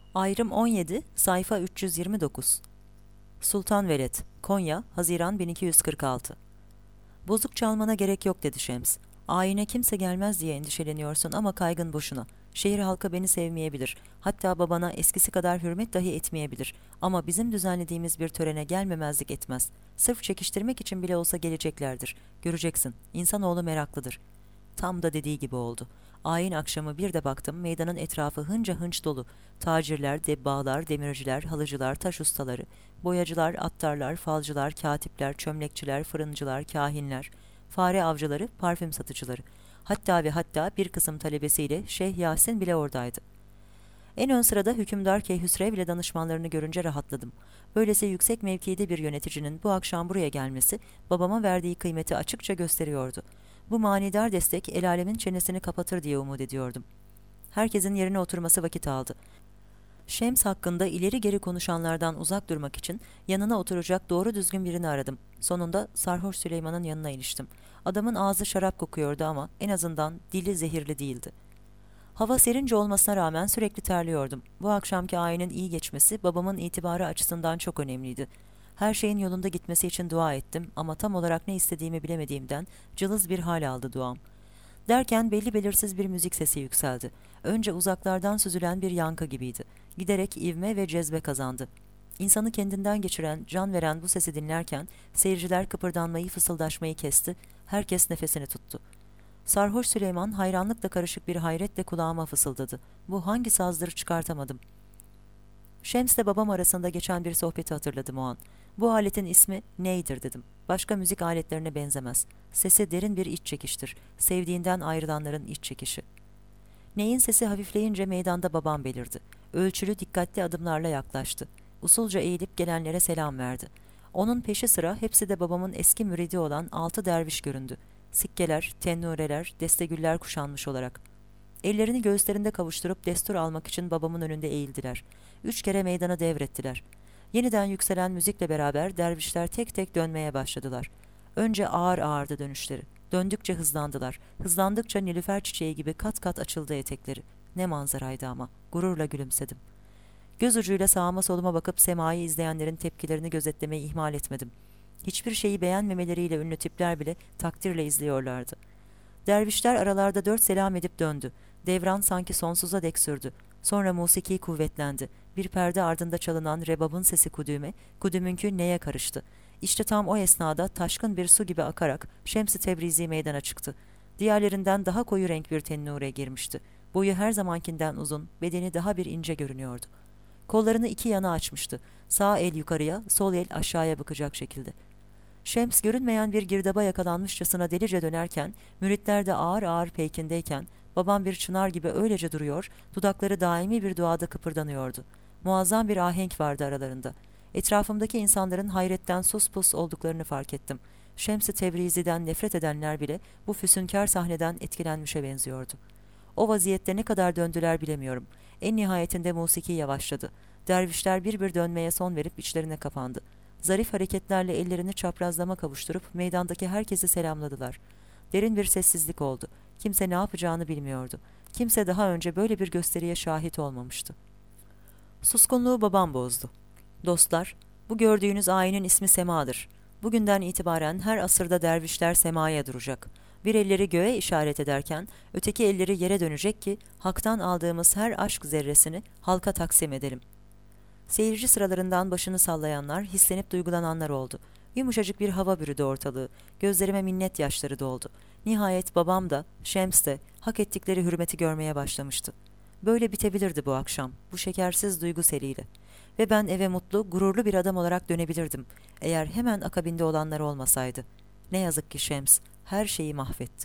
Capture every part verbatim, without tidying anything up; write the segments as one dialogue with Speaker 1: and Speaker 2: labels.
Speaker 1: Ayrım on yedi, sayfa üç yüz yirmi dokuz. Sultan Veled, Konya, Haziran bin iki yüz kırk altı. Bozuk çalmana gerek yok dedi Şems. Ayine kimse gelmez diye endişeleniyorsun ama kaygın boşuna. Şehir halkı beni sevmeyebilir. Hatta babana eskisi kadar hürmet dahi etmeyebilir. Ama bizim düzenlediğimiz bir törene gelmemezlik etmez. Sırf çekiştirmek için bile olsa geleceklerdir. Göreceksin, insanoğlu meraklıdır. Tam da dediği gibi oldu. Ayin akşamı bir de baktım, meydanın etrafı hınca hınç dolu. Tacirler, debbağlar, demirciler, halıcılar, taş ustaları, boyacılar, attarlar, falcılar, katipler, çömlekçiler, fırıncılar, kahinler, fare avcıları, parfüm satıcıları. Hatta ve hatta bir kısım talebesiyle Şeyh Yasin bile oradaydı. En ön sırada hükümdar Keyhüsrev ile danışmanlarını görünce rahatladım. Böylesi yüksek mevkide bir yöneticinin bu akşam buraya gelmesi, babama verdiği kıymeti açıkça gösteriyordu. Bu manidar destek el alemin çenesini kapatır diye umut ediyordum. Herkesin yerine oturması vakit aldı. Şems hakkında ileri geri konuşanlardan uzak durmak için yanına oturacak doğru düzgün birini aradım. Sonunda Sarhoş Süleyman'ın yanına iliştim. Adamın ağzı şarap kokuyordu ama en azından dili zehirli değildi. Hava serince olmasına rağmen sürekli terliyordum. Bu akşamki ayinin iyi geçmesi babamın itibarı açısından çok önemliydi. Her şeyin yolunda gitmesi için dua ettim ama tam olarak ne istediğimi bilemediğimden cılız bir hal aldı duam. Derken belli belirsiz bir müzik sesi yükseldi. Önce uzaklardan süzülen bir yankı gibiydi. Giderek ivme ve cezbe kazandı. İnsanı kendinden geçiren, can veren bu sesi dinlerken seyirciler kıpırdanmayı, fısıldaşmayı kesti. Herkes nefesini tuttu. Sarhoş Süleyman hayranlıkla karışık bir hayretle kulağıma fısıldadı. Bu hangi sazdır çıkartamadım. Şems'le babam arasında geçen bir sohbeti hatırladım o an. Bu aletin ismi neydir dedim. Başka müzik aletlerine benzemez. Sesi derin bir iç çekiştir. Sevdiğinden ayrılanların iç çekişi. Neyin sesi hafifleyince meydanda babam belirdi. Ölçülü, dikkatli adımlarla yaklaştı. Usulca eğilip gelenlere selam verdi. Onun peşi sıra hepsi de babamın eski müridi olan altı derviş göründü. Sikkeler, tennureler, destegüller kuşanmış olarak. Ellerini göğüslerinde kavuşturup destur almak için babamın önünde eğildiler. Üç kere meydana devrettiler. Yeniden yükselen müzikle beraber dervişler tek tek dönmeye başladılar. Önce ağır ağırdı dönüşleri. Döndükçe hızlandılar. Hızlandıkça nilüfer çiçeği gibi kat kat açıldı etekleri. Ne manzaraydı ama. Gururla gülümsedim. Göz ucuyla sağıma soluma bakıp semayı izleyenlerin tepkilerini gözetlemeyi ihmal etmedim. Hiçbir şeyi beğenmemeleriyle ünlü tipler bile takdirle izliyorlardı. Dervişler aralarda dört selam edip döndü. Devran sanki sonsuza dek sürdü. Sonra musiki kuvvetlendi. Bir perde ardında çalınan rebabın sesi kudüme, kudümünkü neye karıştı. İşte tam o esnada taşkın bir su gibi akarak Şems-i Tebrizi meydana çıktı. Diğerlerinden daha koyu renk bir tennure girmişti. Boyu her zamankinden uzun, bedeni daha bir ince görünüyordu. Kollarını iki yana açmıştı. Sağ el yukarıya, sol el aşağıya bakacak şekilde. Şems görünmeyen bir girdaba yakalanmışçasına delice dönerken, müritler de ağır ağır peykindeyken, babam bir çınar gibi öylece duruyor, dudakları daimi bir duada kıpırdanıyordu. Muazzam bir ahenk vardı aralarında. Etrafımdaki insanların hayretten sus pus olduklarını fark ettim. Şems-i Tebrizi'den nefret edenler bile bu füsunkar sahneden etkilenmişe benziyordu. O vaziyette ne kadar döndüler bilemiyorum. En nihayetinde musiki yavaşladı. Dervişler bir bir dönmeye son verip içlerine kapandı. Zarif hareketlerle ellerini çaprazlama kavuşturup meydandaki herkesi selamladılar. Derin bir sessizlik oldu. Kimse ne yapacağını bilmiyordu. Kimse daha önce böyle bir gösteriye şahit olmamıştı. Suskunluğu babam bozdu. Dostlar, bu gördüğünüz ayinin ismi Sema'dır. Bugünden itibaren her asırda dervişler semaya duracak. Bir elleri göğe işaret ederken, öteki elleri yere dönecek ki, haktan aldığımız her aşk zerresini halka taksim edelim. Seyirci sıralarından başını sallayanlar, hislenip duygulananlar oldu. Yumuşacık bir hava bürüdü ortalığı. Gözlerime minnet yaşları doldu. Nihayet babam da, Şems de hak ettikleri hürmeti görmeye başlamıştı. Böyle bitebilirdi bu akşam, bu şekersiz duygu seriyle. Ve ben eve mutlu, gururlu bir adam olarak dönebilirdim. Eğer hemen akabinde olanlar olmasaydı. Ne yazık ki Şems her şeyi mahvetti.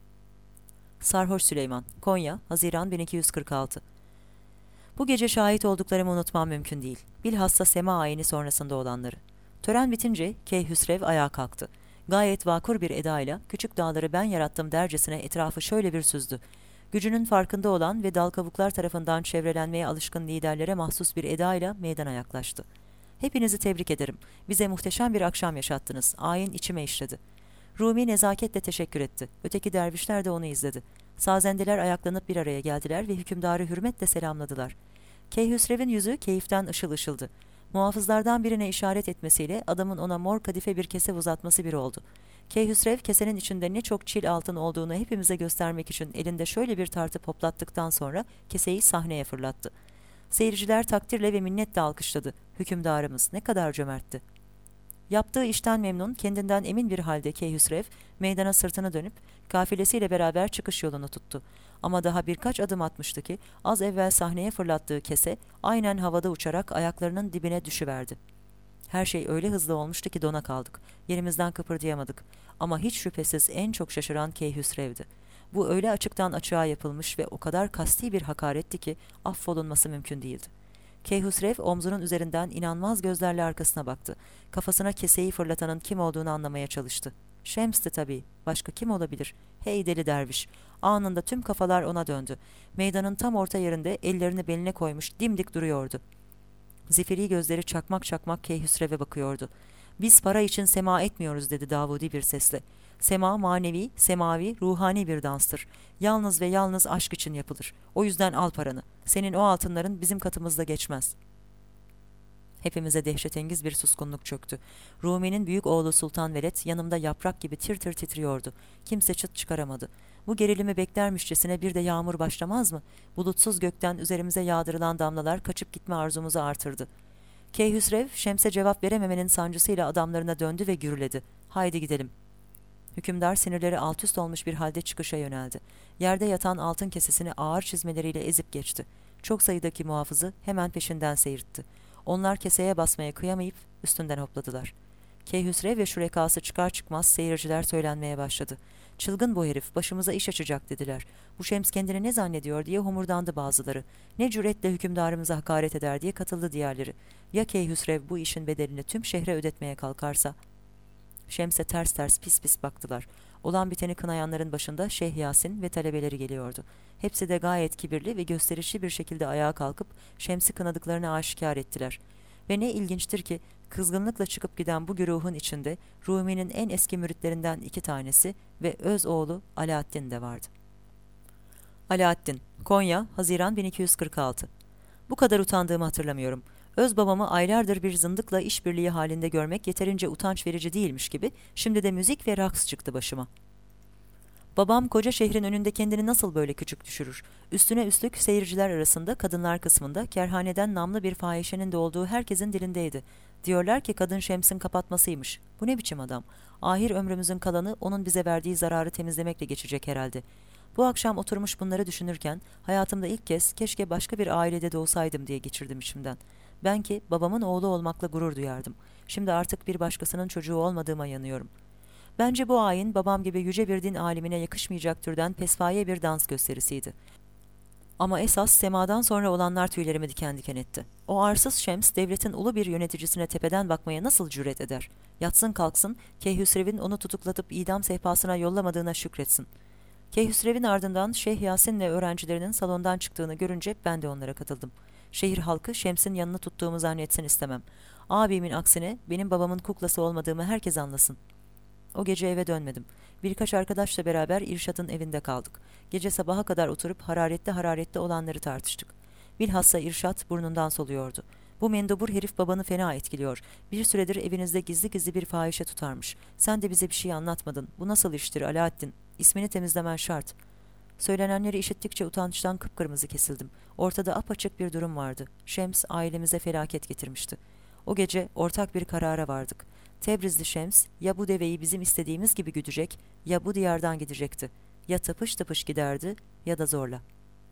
Speaker 1: Sarhoş Süleyman, Konya, Haziran bin iki yüz kırk altı. Bu gece şahit olduklarımı unutmam mümkün değil. Bilhassa sema ayini sonrasında olanları. Tören bitince Keyhüsrev ayağa kalktı. Gayet vakur bir edayla küçük dağları ben yarattım dercesine etrafı şöyle bir süzdü. Gücünün farkında olan ve dal kavuklar tarafından çevrelenmeye alışkın liderlere mahsus bir edayla meydana yaklaştı. Hepinizi tebrik ederim. Bize muhteşem bir akşam yaşattınız. Ayin içime işledi. Rumi nezaketle teşekkür etti. Öteki dervişler de onu izledi. Sazendeler ayaklanıp bir araya geldiler ve hükümdarı hürmetle selamladılar. Keyhüsrev'in yüzü keyiften ışıl ışıldı. Muhafızlardan birine işaret etmesiyle adamın ona mor kadife bir kese uzatması bir oldu. Keyhüsrev kesenin içinde ne çok çil altın olduğunu hepimize göstermek için elinde şöyle bir tartı hoplattıktan sonra keseyi sahneye fırlattı. Seyirciler takdirle ve minnetle alkışladı. Hükümdarımız ne kadar cömertti. Yaptığı işten memnun, kendinden emin bir halde Keyhüsrev meydana sırtını dönüp kafilesiyle beraber çıkış yolunu tuttu. Ama daha birkaç adım atmıştı ki az evvel sahneye fırlattığı kese aynen havada uçarak ayaklarının dibine düşüverdi. Her şey öyle hızlı olmuştu ki dona kaldık. Yerimizden kıpırdayamadık. Ama hiç şüphesiz en çok şaşıran Keyhüsrev'di. Bu öyle açıktan açığa yapılmış ve o kadar kasti bir hakaretti ki affolunması mümkün değildi. Keyhüsrev omzunun üzerinden inanmaz gözlerle arkasına baktı. Kafasına keseyi fırlatanın kim olduğunu anlamaya çalıştı. Şems'ti tabii. Başka kim olabilir? Hey deli derviş. Anında tüm kafalar ona döndü. Meydanın tam orta yerinde ellerini beline koymuş dimdik duruyordu. Zifiri gözleri çakmak çakmak Keyhüsrev'e bakıyordu. Biz para için sema etmiyoruz dedi Davudi bir sesle. Sema manevi, semavi, ruhani bir danstır. Yalnız ve yalnız aşk için yapılır. O yüzden al paranı. Senin o altınların bizim katımızda geçmez. Hepimize dehşetengiz bir suskunluk çöktü. Rumi'nin büyük oğlu Sultan Veled yanımda yaprak gibi tir tir titriyordu. Kimse çıt çıkaramadı. Bu gerilimi beklermişçesine bir de yağmur başlamaz mı? Bulutsuz gökten üzerimize yağdırılan damlalar kaçıp gitme arzumuzu artırdı. Keyhüsrev, Şems'e cevap verememenin sancısıyla adamlarına döndü ve gürledi. Haydi gidelim. Hükümdar sinirleri altüst olmuş bir halde çıkışa yöneldi. Yerde yatan altın kesesini ağır çizmeleriyle ezip geçti. Çok sayıdaki muhafızı hemen peşinden seyirtti. Onlar keseye basmaya kıyamayıp üstünden hopladılar. Keyhüsrev ve şurekası çıkar çıkmaz seyirciler söylenmeye başladı. Çılgın bu herif, başımıza iş açacak dediler. Bu Şems kendini ne zannediyor diye homurdandı bazıları. Ne cüretle hükümdarımıza hakaret eder diye katıldı diğerleri. Ya Keyhüsrev bu işin bedelini tüm şehre ödetmeye kalkarsa? Şems'e ters ters pis pis baktılar. Olan biteni kınayanların başında Şeyh Yasin ve talebeleri geliyordu. Hepsi de gayet kibirli ve gösterişli bir şekilde ayağa kalkıp Şems'i kınadıklarını aşikar ettiler. Ve ne ilginçtir ki kızgınlıkla çıkıp giden bu güruhun içinde Rumi'nin en eski müritlerinden iki tanesi ve öz oğlu Alaaddin de vardı. Alaaddin, Konya, Haziran bin iki yüz kırk altı. Bu kadar utandığımı hatırlamıyorum. Öz babamı aylardır bir zındıkla işbirliği halinde görmek yeterince utanç verici değilmiş gibi şimdi de müzik ve raks çıktı başıma. Babam koca şehrin önünde kendini nasıl böyle küçük düşürür? Üstüne üstlük seyirciler arasında kadınlar kısmında kerhaneden namlı bir fahişenin de olduğu herkesin dilindeydi. Diyorlar ki kadın Şems'in kapatmasıymış. Bu ne biçim adam? Ahir ömrümüzün kalanı onun bize verdiği zararı temizlemekle geçecek herhalde. Bu akşam oturmuş bunları düşünürken hayatımda ilk kez keşke başka bir ailede doğsaydım diye geçirdim içimden. Ben ki babamın oğlu olmakla gurur duyardım. Şimdi artık bir başkasının çocuğu olmadığıma yanıyorum. Bence bu ayin babam gibi yüce bir din alimine yakışmayacak türden pespaye bir dans gösterisiydi. Ama esas semadan sonra olanlar tüylerimi diken diken etti. O arsız Şems devletin ulu bir yöneticisine tepeden bakmaya nasıl cüret eder? Yatsın kalksın, Keyhüsrev'in onu tutuklatıp idam sehpasına yollamadığına şükretsin. Keyhüsrev'in ardından Şeyh Yasin'le öğrencilerinin salondan çıktığını görünce ben de onlara katıldım. Şehir halkı Şems'in yanını tuttuğumu zannetsin istemem. Abimin aksine benim babamın kuklası olmadığımı herkes anlasın. O gece eve dönmedim. Birkaç arkadaşla beraber İrşad'ın evinde kaldık. Gece sabaha kadar oturup hararetli hararetli olanları tartıştık. Bilhassa İrşad burnundan soluyordu. Bu mendebur herif babanı fena etkiliyor. Bir süredir evinizde gizli gizli bir fahişe tutarmış. Sen de bize bir şey anlatmadın. Bu nasıl iştir Alaaddin? İsmini temizlemen şart. Söylenenleri işittikçe utançtan kıpkırmızı kesildim. Ortada apaçık bir durum vardı. Şems ailemize felaket getirmişti. O gece ortak bir karara vardık. Tebrizli Şems ya bu deveyi bizim istediğimiz gibi güdecek ya bu diyardan gidecekti. Ya tıpış tıpış giderdi ya da zorla.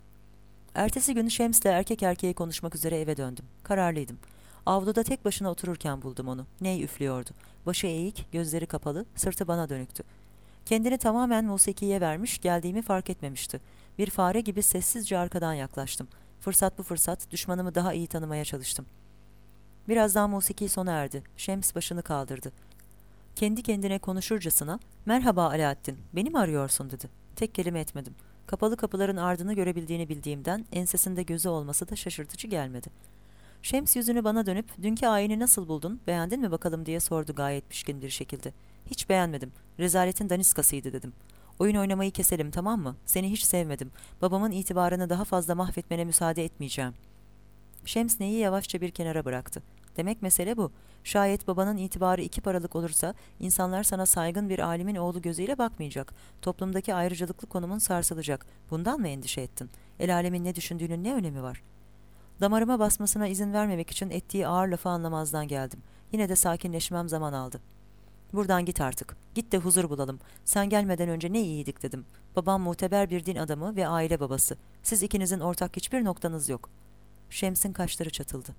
Speaker 1: Ertesi gün Şems'le erkek erkeğe konuşmak üzere eve döndüm. Kararlıydım. Avluda tek başına otururken buldum onu. Ney üflüyordu. Başı eğik, gözleri kapalı, sırtı bana dönüktü. Kendini tamamen musikiye vermiş, geldiğimi fark etmemişti. Bir fare gibi sessizce arkadan yaklaştım. Fırsat bu fırsat, düşmanımı daha iyi tanımaya çalıştım. Birazdan musiki sona erdi. Şems başını kaldırdı. Kendi kendine konuşurcasına, "Merhaba Alaaddin, beni mi arıyorsun?" dedi. Tek kelime etmedim. Kapalı kapıların ardını görebildiğini bildiğimden ensesinde gözü olması da şaşırtıcı gelmedi. Şems yüzünü bana dönüp, "Dünkü ayini nasıl buldun, beğendin mi bakalım?" diye sordu gayet pişkin bir şekilde. "Hiç beğenmedim. Rezaletin daniskasıydı." dedim. "Oyun oynamayı keselim, tamam mı? Seni hiç sevmedim. Babamın itibarını daha fazla mahvetmene müsaade etmeyeceğim." Şems neyi yavaşça bir kenara bıraktı. Demek mesele bu. Şayet babanın itibarı iki paralık olursa, insanlar sana saygın bir alimin oğlu gözüyle bakmayacak. Toplumdaki ayrıcalıklı konumun sarsılacak. Bundan mı endişe ettin? El alemin ne düşündüğünün ne önemi var? Damarıma basmasına izin vermemek için ettiği ağır lafı anlamazdan geldim. Yine de sakinleşmem zaman aldı. Buradan git artık. Git de huzur bulalım. Sen gelmeden önce ne iyiydik dedim. Babam muteber bir din adamı ve aile babası. Siz ikinizin ortak hiçbir noktanız yok. Şems'in kaşları çatıldı.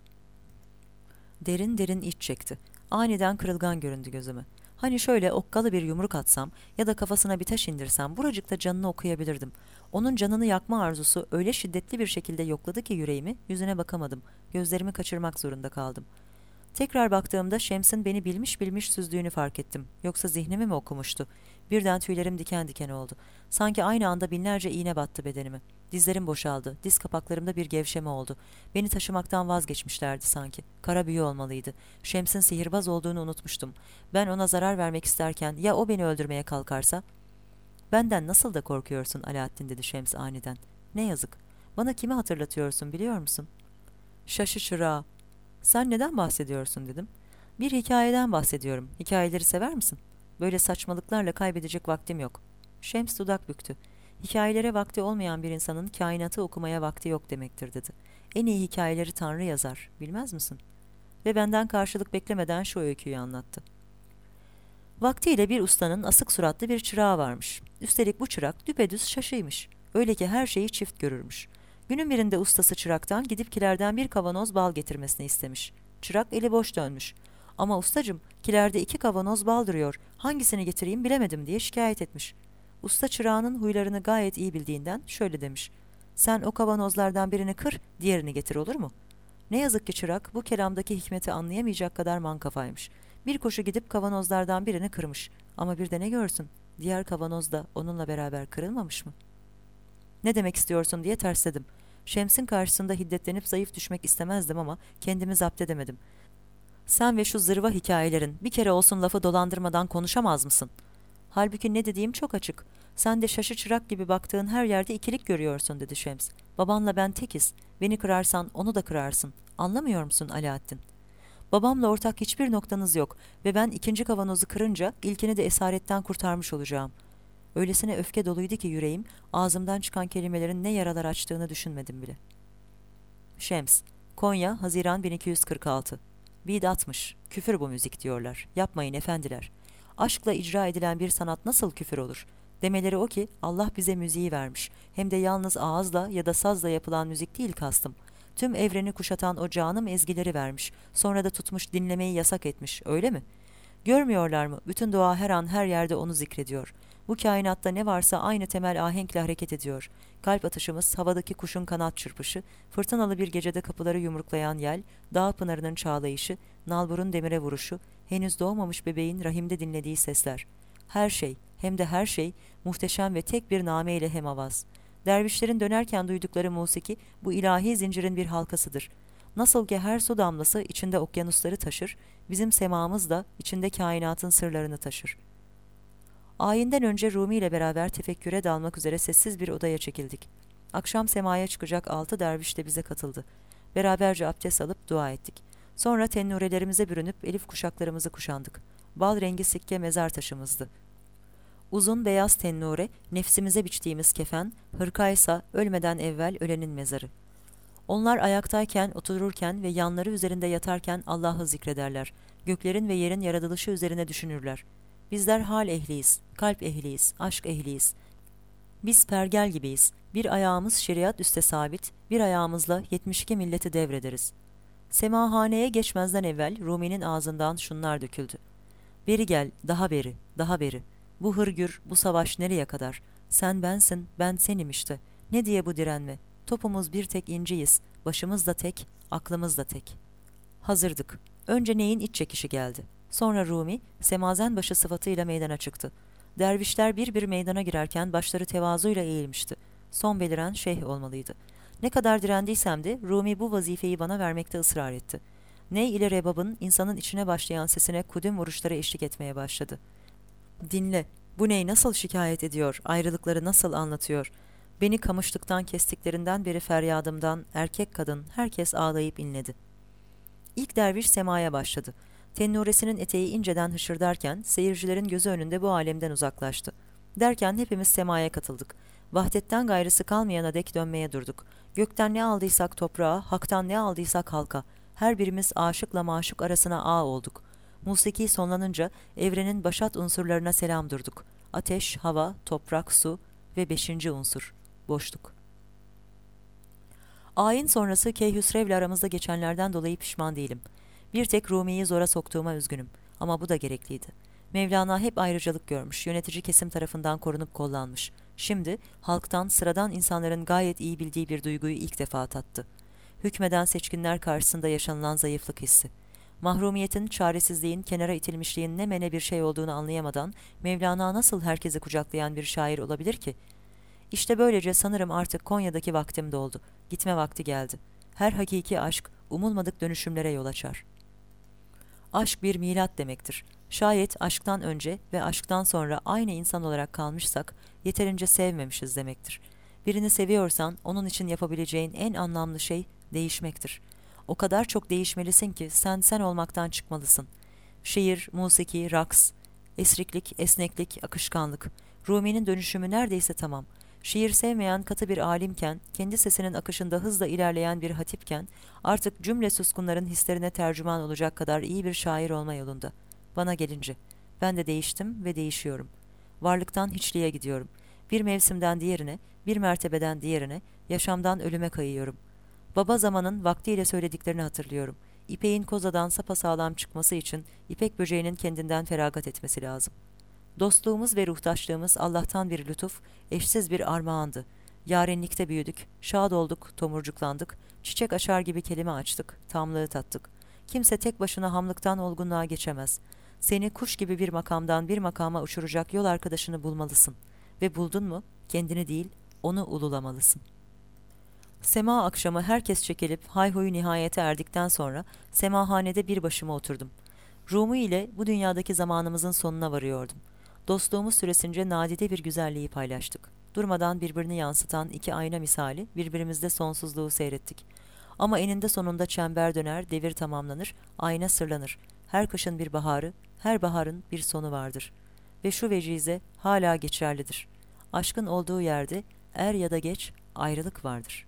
Speaker 1: Derin derin iç çekti. Aniden kırılgan göründü gözüme. Hani şöyle okkalı bir yumruk atsam ya da kafasına bir taş indirsem buracıkta canını okuyabilirdim. Onun canını yakma arzusu öyle şiddetli bir şekilde yokladı ki yüreğimi, yüzüne bakamadım. Gözlerimi kaçırmak zorunda kaldım. Tekrar baktığımda Şems'in beni bilmiş bilmiş süzdüğünü fark ettim. Yoksa zihnimi mi okumuştu? Birden tüylerim diken diken oldu. Sanki aynı anda binlerce iğne battı bedenime. Dizlerim boşaldı. Diz kapaklarımda bir gevşeme oldu. Beni taşımaktan vazgeçmişlerdi sanki. Kara büyü olmalıydı. Şems'in sihirbaz olduğunu unutmuştum. Ben ona zarar vermek isterken ya o beni öldürmeye kalkarsa? Benden nasıl da korkuyorsun Alaaddin, dedi Şems aniden. Ne yazık. Bana kimi hatırlatıyorsun biliyor musun? Şaşı çırağı. Sen neden bahsediyorsun dedim. Bir hikayeden bahsediyorum. Hikayeleri sever misin? Böyle saçmalıklarla kaybedecek vaktim yok. Şems dudak büktü. Hikayelere vakti olmayan bir insanın kainatı okumaya vakti yok demektir dedi. En iyi hikayeleri Tanrı yazar, bilmez misin? Ve benden karşılık beklemeden şu öyküyü anlattı. Vaktiyle bir ustanın asık suratlı bir çırağı varmış. Üstelik bu çırak düpedüz şaşıymış. Öyle ki her şeyi çift görürmüş. Günün birinde ustası çıraktan gidip kilerden bir kavanoz bal getirmesini istemiş. Çırak eli boş dönmüş. Ama ustacım, kilerde iki kavanoz bal duruyor. Hangisini getireyim bilemedim diye şikayet etmiş. Usta çırağının huylarını gayet iyi bildiğinden şöyle demiş. Sen o kavanozlardan birini kır, diğerini getir, olur mu? Ne yazık ki çırak bu kelamdaki hikmeti anlayamayacak kadar mankafaymış. Bir koşu gidip kavanozlardan birini kırmış. Ama bir de ne görsün? Diğer kavanoz da onunla beraber kırılmamış mı? Ne demek istiyorsun diye tersledim. Şems'in karşısında hiddetlenip zayıf düşmek istemezdim ama kendimi zapt edemedim. Sen ve şu zırva hikayelerin bir kere olsun lafı dolandırmadan konuşamaz mısın? Halbuki ne dediğim çok açık. Sen de şaşı çırak gibi baktığın her yerde ikilik görüyorsun, dedi Şems. Babanla ben tekiz. Beni kırarsan onu da kırarsın. Anlamıyor musun Alaaddin? Babamla ortak hiçbir noktanız yok ve ben ikinci kavanozu kırınca ilkini de esaretten kurtarmış olacağım. Öylesine öfke doluydu ki yüreğim, ağzımdan çıkan kelimelerin ne yaralar açtığını düşünmedim bile. Şems, Konya, Haziran bin iki yüz kırk altı. Bidatmış, küfür bu müzik diyorlar. Yapmayın efendiler. Aşkla icra edilen bir sanat nasıl küfür olur? Demeleri o ki Allah bize müziği vermiş. Hem de yalnız ağızla ya da sazla yapılan müzik değil kastım. Tüm evreni kuşatan o canım ezgileri vermiş. Sonra da tutmuş dinlemeyi yasak etmiş, öyle mi? Görmüyorlar mı? Bütün doğa her an her yerde onu zikrediyor. Bu kainatta ne varsa aynı temel ahenkle hareket ediyor. Kalp atışımız, havadaki kuşun kanat çırpışı, fırtınalı bir gecede kapıları yumruklayan yel, dağ pınarının çağlayışı, nalburun demire vuruşu, henüz doğmamış bebeğin rahimde dinlediği sesler. Her şey, hem de her şey, muhteşem ve tek bir name ile hemavaz. Dervişlerin dönerken duydukları musiki, bu ilahi zincirin bir halkasıdır. Nasıl ki her su damlası içinde okyanusları taşır, bizim semamız da içinde kainatın sırlarını taşır. Ayinden önce Rumi ile beraber tefekküre dalmak üzere sessiz bir odaya çekildik. Akşam semaya çıkacak altı derviş de bize katıldı. Beraberce abdest alıp dua ettik. Sonra tennurelerimize bürünüp elif kuşaklarımızı kuşandık. Bal rengi sikke mezar taşımızdı. Uzun beyaz tennure, nefsimize biçtiğimiz kefen, hırkaysa ölmeden evvel ölenin mezarı. Onlar ayaktayken, otururken ve yanları üzerinde yatarken Allah'ı zikrederler. Göklerin ve yerin yaratılışı üzerine düşünürler. Bizler hal ehliyiz, kalp ehliyiz, aşk ehliyiz. Biz pergel gibiyiz. Bir ayağımız şeriat üste sabit, bir ayağımızla yetmiş iki milleti devrederiz. Semahaneye geçmezden evvel Rumi'nin ağzından şunlar döküldü. Beri gel, daha beri, daha beri. Bu hırgür, bu savaş nereye kadar? Sen bensin, ben senim işte. Ne diye bu direnme? Topumuz bir tek inciyiz, başımız da tek, aklımız da tek. Hazırdık. Önce neyin iç çekişi geldi. Sonra Rumi, semazen başı sıfatıyla meydana çıktı. Dervişler bir bir meydana girerken başları tevazuyla eğilmişti. Son beliren şeyh olmalıydı. Ne kadar direndiysem de Rumi bu vazifeyi bana vermekte ısrar etti. Ney ile rebabın insanın içine başlayan sesine kudüm vuruşları eşlik etmeye başladı. Dinle, bu ney nasıl şikayet ediyor, ayrılıkları nasıl anlatıyor. Beni kamışlıktan kestiklerinden beri feryadımdan erkek kadın herkes ağlayıp inledi. İlk derviş semaya başladı. Tennuresinin eteği inceden hışırdarken seyircilerin gözü önünde bu alemden uzaklaştı. Derken hepimiz semaya katıldık. Vahdetten gayrısı kalmayana dek dönmeye durduk. Gökten ne aldıysak toprağa, haktan ne aldıysak halka. Her birimiz aşıkla maşuk arasına ağ olduk. Musiki sonlanınca evrenin başat unsurlarına selam durduk. Ateş, hava, toprak, su ve beşinci unsur, boşluk. Ayin sonrası Keyhüsrev'le aramızda geçenlerden dolayı pişman değilim. Bir tek Rumi'yi zora soktuğuma üzgünüm. Ama bu da gerekliydi. Mevlana hep ayrıcalık görmüş, yönetici kesim tarafından korunup kollanmış. Şimdi halktan, sıradan insanların gayet iyi bildiği bir duyguyu ilk defa tattı. Hükmeden seçkinler karşısında yaşanılan zayıflık hissi. Mahrumiyetin, çaresizliğin, kenara itilmişliğin ne mene bir şey olduğunu anlayamadan Mevlana nasıl herkesi kucaklayan bir şair olabilir ki? İşte böylece sanırım artık Konya'daki vaktim doldu. Gitme vakti geldi. Her hakiki aşk umulmadık dönüşümlere yol açar. Aşk bir milat demektir. Şayet aşktan önce ve aşktan sonra aynı insan olarak kalmışsak yeterince sevmemişiz demektir. Birini seviyorsan onun için yapabileceğin en anlamlı şey değişmektir. O kadar çok değişmelisin ki sen sen olmaktan çıkmalısın. Şiir, musiki, raks, esriklik, esneklik, akışkanlık. Rumi'nin dönüşümü neredeyse tamam. Şiir sevmeyen katı bir alimken, kendi sesinin akışında hızla ilerleyen bir hatipken, artık cümle suskunların hislerine tercüman olacak kadar iyi bir şair olma yolunda. Bana gelince, ben de değiştim ve değişiyorum. Varlıktan hiçliğe gidiyorum. Bir mevsimden diğerine, bir mertebeden diğerine, yaşamdan ölüme kayıyorum. Baba zamanın vaktiyle söylediklerini hatırlıyorum. İpeğin kozadan sapasağlam çıkması için ipek böceğinin kendinden feragat etmesi lazım. Dostluğumuz ve ruhtaşlığımız Allah'tan bir lütuf, eşsiz bir armağandı. Yarenlikte büyüdük, şad olduk, tomurcuklandık, çiçek açar gibi kelime açtık, tamlığı tattık. Kimse tek başına hamlıktan olgunluğa geçemez. Seni kuş gibi bir makamdan bir makama uçuracak yol arkadaşını bulmalısın. Ve buldun mu, kendini değil, onu ululamalısın. Sema akşamı herkes çekilip hayhuyu nihayete erdikten sonra semahanede bir başıma oturdum. Rumi ile bu dünyadaki zamanımızın sonuna varıyordum. Dostluğumuz süresince nadide bir güzelliği paylaştık. Durmadan birbirini yansıtan iki ayna misali birbirimizde sonsuzluğu seyrettik. Ama eninde sonunda çember döner, devir tamamlanır, ayna sırlanır. Her kışın bir baharı, her baharın bir sonu vardır. Ve şu vecize hala geçerlidir. Aşkın olduğu yerde er ya da geç ayrılık vardır.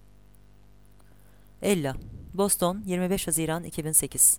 Speaker 1: Ella, Boston, yirmi beş Haziran iki bin sekiz.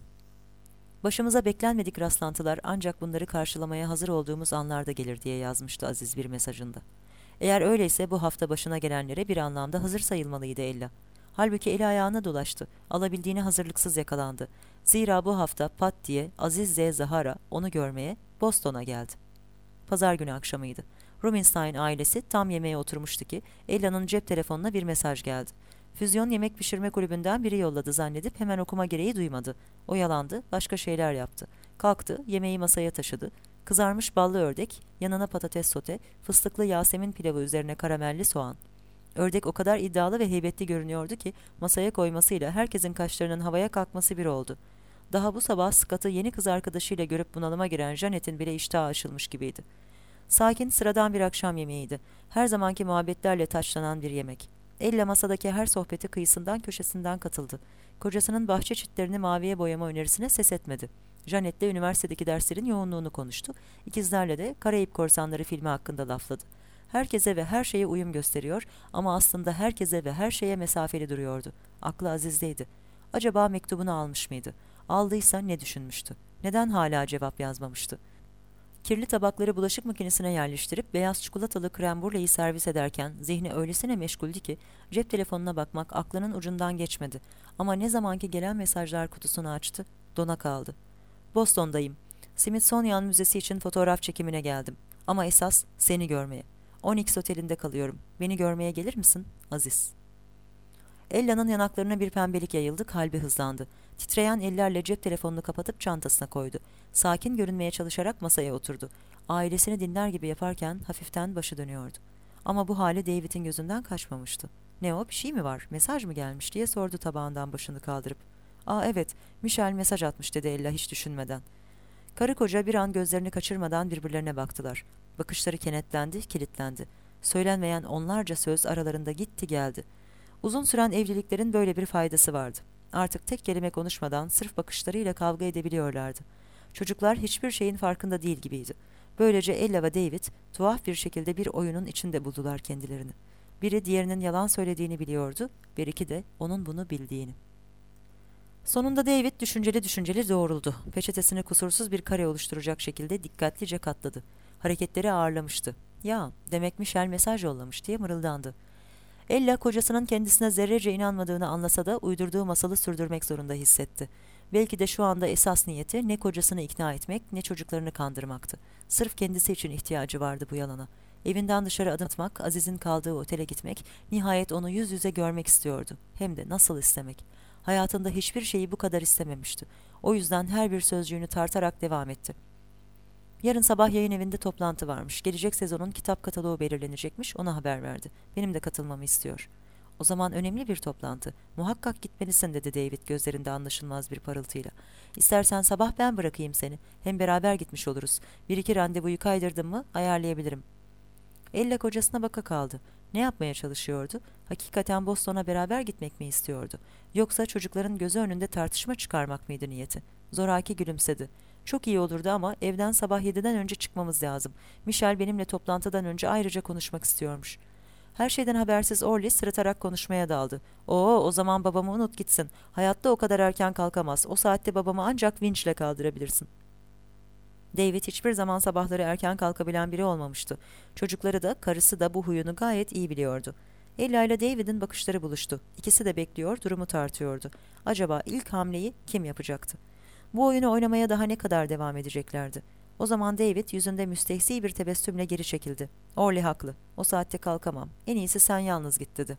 Speaker 1: Başımıza beklenmedik rastlantılar ancak bunları karşılamaya hazır olduğumuz anlarda gelir diye yazmıştı Aziz bir mesajında. Eğer öyleyse bu hafta başına gelenlere bir anlamda hazır sayılmalıydı Ella. Halbuki eli ayağına dolaştı, alabildiğine hazırlıksız yakalandı. Zira bu hafta pat diye Aziz Z. Zahara onu görmeye Boston'a geldi. Pazar günü akşamıydı. Rubinstein ailesi tam yemeğe oturmuştu ki Ella'nın cep telefonuna bir mesaj geldi. Füzyon yemek pişirme kulübünden biri yolladı zannedip hemen okuma gereği duymadı. Oyalandı, başka şeyler yaptı. Kalktı, yemeği masaya taşıdı. Kızarmış ballı ördek, yanına patates sote, fıstıklı Yasemin pilavı üzerine karamelli soğan. Ördek o kadar iddialı ve heybetli görünüyordu ki masaya koymasıyla herkesin kaşlarının havaya kalkması bir oldu. Daha bu sabah Scott'ı yeni kız arkadaşıyla görüp bunalıma giren Janet'in bile iştahı açılmış gibiydi. Sakin, sıradan bir akşam yemeğiydi. Her zamanki muhabbetlerle taçlanan bir yemek. Ella masadaki her sohbeti kıyısından köşesinden katıldı. Kocasının bahçe çitlerini maviye boyama önerisine ses etmedi. Janet'le üniversitedeki derslerin yoğunluğunu konuştu. İkizlerle de Karayip Korsanları filmi hakkında lafladı. Herkese ve her şeye uyum gösteriyor ama aslında herkese ve her şeye mesafeli duruyordu. Aklı Aziz'deydi. Acaba mektubunu almış mıydı? Aldıysa ne düşünmüştü? Neden hala cevap yazmamıştı? Kirli tabakları bulaşık makinesine yerleştirip beyaz çikolatalı krem brûleyi servis ederken zihni öylesine meşguldü ki cep telefonuna bakmak aklının ucundan geçmedi. Ama ne zamanki gelen mesajlar kutusunu açtı, dona kaldı. Boston'dayım. Smithsonian Müzesi için fotoğraf çekimine geldim. Ama esas seni görmeye. Onyx Oteli'nde kalıyorum. Beni görmeye gelir misin? Aziz. Ella'nın yanaklarına bir pembelik yayıldı, kalbi hızlandı. Titreyen ellerle cep telefonunu kapatıp çantasına koydu. Sakin görünmeye çalışarak masaya oturdu. Ailesini dinler gibi yaparken hafiften başı dönüyordu. Ama bu hali David'in gözünden kaçmamıştı. Ne o, bir şey mi var, mesaj mı gelmiş diye sordu tabağından başını kaldırıp. Aa evet, Michel mesaj atmış dedi Ella hiç düşünmeden. Karı koca bir an gözlerini kaçırmadan birbirlerine baktılar. Bakışları kenetlendi, kilitlendi. Söylenmeyen onlarca söz aralarında gitti geldi. Uzun süren evliliklerin böyle bir faydası vardı. Artık tek kelime konuşmadan sırf bakışlarıyla kavga edebiliyorlardı. Çocuklar hiçbir şeyin farkında değil gibiydi. Böylece Ella ve David tuhaf bir şekilde bir oyunun içinde buldular kendilerini. Biri diğerinin yalan söylediğini biliyordu, bir iki de onun bunu bildiğini. Sonunda David düşünceli düşünceli doğruldu. Peçetesini kusursuz bir kare oluşturacak şekilde dikkatlice katladı. Hareketleri ağırlamıştı. Ya, demek Michel mesaj yollamış diye mırıldandı. Ella kocasının kendisine zerrece inanmadığını anlasa da uydurduğu masalı sürdürmek zorunda hissetti. Belki de şu anda esas niyeti ne kocasını ikna etmek ne çocuklarını kandırmaktı. Sırf kendisi için ihtiyacı vardı bu yalana. Evinden dışarı adım atmak, Aziz'in kaldığı otele gitmek, nihayet onu yüz yüze görmek istiyordu. Hem de nasıl istemek. Hayatında hiçbir şeyi bu kadar istememişti. O yüzden her bir sözcüğünü tartarak devam etti. Yarın sabah yayın evinde toplantı varmış. Gelecek sezonun kitap kataloğu belirlenecekmiş, ona haber verdi. Benim de katılmamı istiyor. O zaman önemli bir toplantı. Muhakkak gitmelisin dedi David gözlerinde anlaşılmaz bir parıltıyla. İstersen sabah ben bırakayım seni. Hem beraber gitmiş oluruz. Bir iki randevuyu kaydırdım mı ayarlayabilirim. Ella kocasına baka kaldı. Ne yapmaya çalışıyordu? Hakikaten Boston'a beraber gitmek mi istiyordu? Yoksa çocukların gözü önünde tartışma çıkarmak mıydı niyeti? Zoraki gülümsedi. Çok iyi olurdu ama evden sabah yediden önce çıkmamız lazım. Michel benimle toplantıdan önce ayrıca konuşmak istiyormuş. Her şeyden habersiz Orly sırıtarak konuşmaya daldı. Oo, o zaman babamı unut gitsin. Hayatta o kadar erken kalkamaz. O saatte babamı ancak vinçle kaldırabilirsin. David hiçbir zaman sabahları erken kalkabilen biri olmamıştı. Çocukları da, karısı da bu huyunu gayet iyi biliyordu. Ella ile David'in bakışları buluştu. İkisi de bekliyor, durumu tartıyordu. Acaba ilk hamleyi kim yapacaktı? Bu oyunu oynamaya daha ne kadar devam edeceklerdi? O zaman David yüzünde müstehsi bir tebessümle geri çekildi. Orly haklı. O saatte kalkamam. En iyisi sen yalnız git dedi.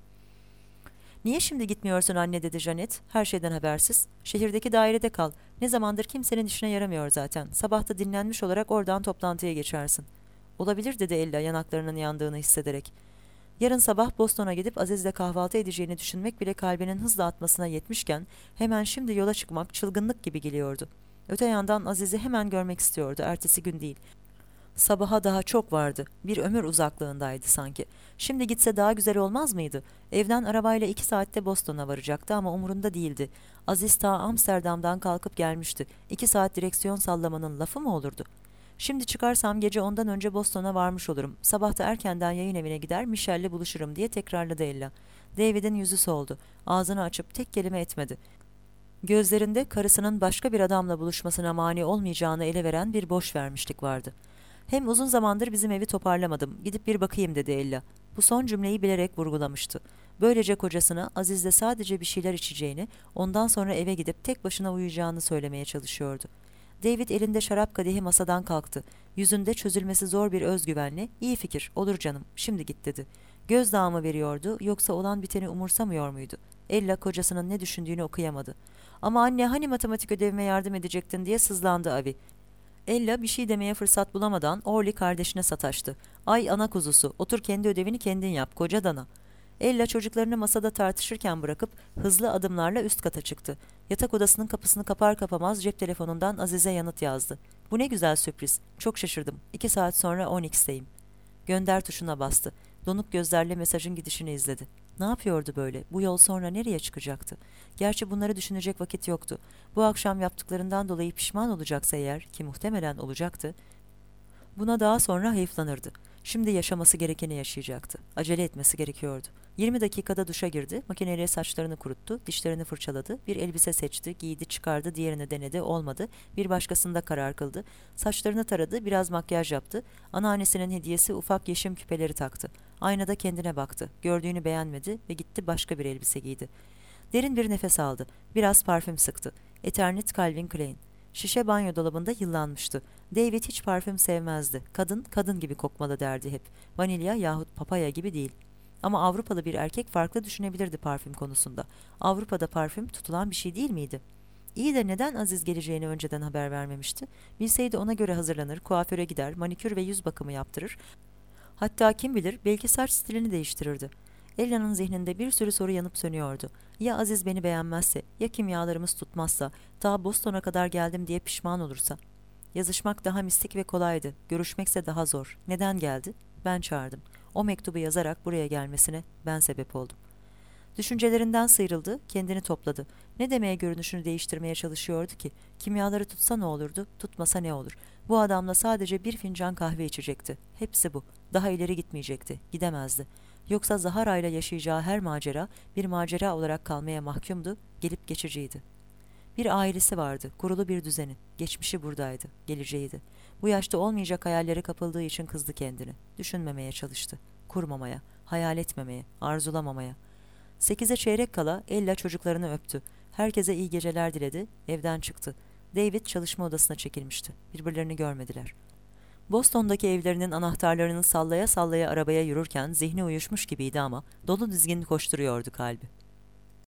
Speaker 1: Niye şimdi gitmiyorsun anne dedi Janet, her şeyden habersiz. Şehirdeki dairede kal. Ne zamandır kimsenin işine yaramıyor zaten. Sabah da dinlenmiş olarak oradan toplantıya geçersin. Olabilir dedi Ella yanaklarının yandığını hissederek. Yarın sabah Boston'a gidip Aziz'le kahvaltı edeceğini düşünmek bile kalbinin hızla atmasına yetmişken hemen şimdi yola çıkmak çılgınlık gibi geliyordu. Öte yandan Aziz'i hemen görmek istiyordu, ertesi gün değil. Sabaha daha çok vardı. Bir ömür uzaklığındaydı sanki. Şimdi gitse daha güzel olmaz mıydı? Evden arabayla iki saatte Boston'a varacaktı ama umurunda değildi. Aziz ta Amsterdam'dan kalkıp gelmişti. İki saat direksiyon sallamanın lafı mı olurdu? Şimdi çıkarsam gece ondan önce Boston'a varmış olurum. Sabah da erkenden yayın evine gider Michel'le buluşurum diye tekrarladı Ella. David'in yüzü soldu. Ağzını açıp tek kelime etmedi. Gözlerinde karısının başka bir adamla buluşmasına mani olmayacağını ele veren bir boş vermişlik vardı. Hem uzun zamandır bizim evi toparlamadım. Gidip bir bakayım dedi Ella. Bu son cümleyi bilerek vurgulamıştı. Böylece kocasına Aziz'le sadece bir şeyler içeceğini, ondan sonra eve gidip tek başına uyuyacağını söylemeye çalışıyordu. David elinde şarap kadehi masadan kalktı. Yüzünde çözülmesi zor bir özgüvenle, iyi fikir, olur canım, şimdi git dedi. Gözdağı mı veriyordu, yoksa olan biteni umursamıyor muydu? Ella kocasının ne düşündüğünü okuyamadı. Ama anne hani matematik ödevime yardım edecektin diye sızlandı Avi. Ella bir şey demeye fırsat bulamadan Orly kardeşine sataştı. Ay ana kuzusu, otur kendi ödevini kendin yap, koca dana. Ella çocuklarını masada tartışırken bırakıp hızlı adımlarla üst kata çıktı. Yatak odasının kapısını kapar kapamaz cep telefonundan Aziz'e yanıt yazdı. Bu ne güzel sürpriz. Çok şaşırdım. İki saat sonra on ikideyim. Gönder tuşuna bastı. Donuk gözlerle mesajın gidişini izledi. Ne yapıyordu böyle? Bu yol sonra nereye çıkacaktı? Gerçi bunları düşünecek vakit yoktu. Bu akşam yaptıklarından dolayı pişman olacaksa eğer, ki muhtemelen olacaktı, buna daha sonra hayıflanırdı. Şimdi yaşaması gerekeni yaşayacaktı. Acele etmesi gerekiyordu. Yirmi dakikada duşa girdi, makineyle saçlarını kuruttu, dişlerini fırçaladı, bir elbise seçti, giydi, çıkardı, diğerini denedi, olmadı, bir başkasında karar kıldı, saçlarını taradı, biraz makyaj yaptı, anneannesinin hediyesi ufak yeşim küpeleri taktı. Aynada kendine baktı, gördüğünü beğenmedi ve gitti başka bir elbise giydi. Derin bir nefes aldı, biraz parfüm sıktı. Eternit Calvin Klein. Şişe banyo dolabında yıllanmıştı. David hiç parfüm sevmezdi. Kadın, kadın gibi kokmalı derdi hep. Vanilya yahut papaya gibi değil. Ama Avrupalı bir erkek farklı düşünebilirdi parfüm konusunda. Avrupa'da parfüm tutulan bir şey değil miydi? İyi de neden Aziz geleceğini önceden haber vermemişti? Bilseydi ona göre hazırlanır, kuaföre gider, manikür ve yüz bakımı yaptırır. Hatta kim bilir belki saç stilini değiştirirdi. Ella'nın zihninde bir sürü soru yanıp sönüyordu. Ya Aziz beni beğenmezse, ya kimyalarımız tutmazsa, ta Boston'a kadar geldim diye pişman olursa? Yazışmak daha mistik ve kolaydı, görüşmekse daha zor. Neden geldi? Ben çağırdım. O mektubu yazarak buraya gelmesine ben sebep oldum. Düşüncelerinden sıyrıldı, kendini topladı. Ne demeye görünüşünü değiştirmeye çalışıyordu ki? Kimyaları tutsa ne olurdu, tutmasa ne olur? Bu adamla sadece bir fincan kahve içecekti. Hepsi bu. Daha ileri gitmeyecekti, gidemezdi. Yoksa Zahara ile yaşayacağı her macera bir macera olarak kalmaya mahkumdu, gelip geçiciydi. Bir ailesi vardı, kurulu bir düzeni. Geçmişi buradaydı, geleceğiydi. Bu yaşta olmayacak hayallere kapıldığı için kızdı kendini. Düşünmemeye çalıştı. Kurmamaya, hayal etmemeye, arzulamamaya. Sekize çeyrek kala Ella çocuklarını öptü. Herkese iyi geceler diledi, evden çıktı. David çalışma odasına çekilmişti. Birbirlerini görmediler. Boston'daki evlerinin anahtarlarını sallaya sallaya arabaya yürürken zihni uyuşmuş gibiydi ama dolu dizgin koşturuyordu kalbi.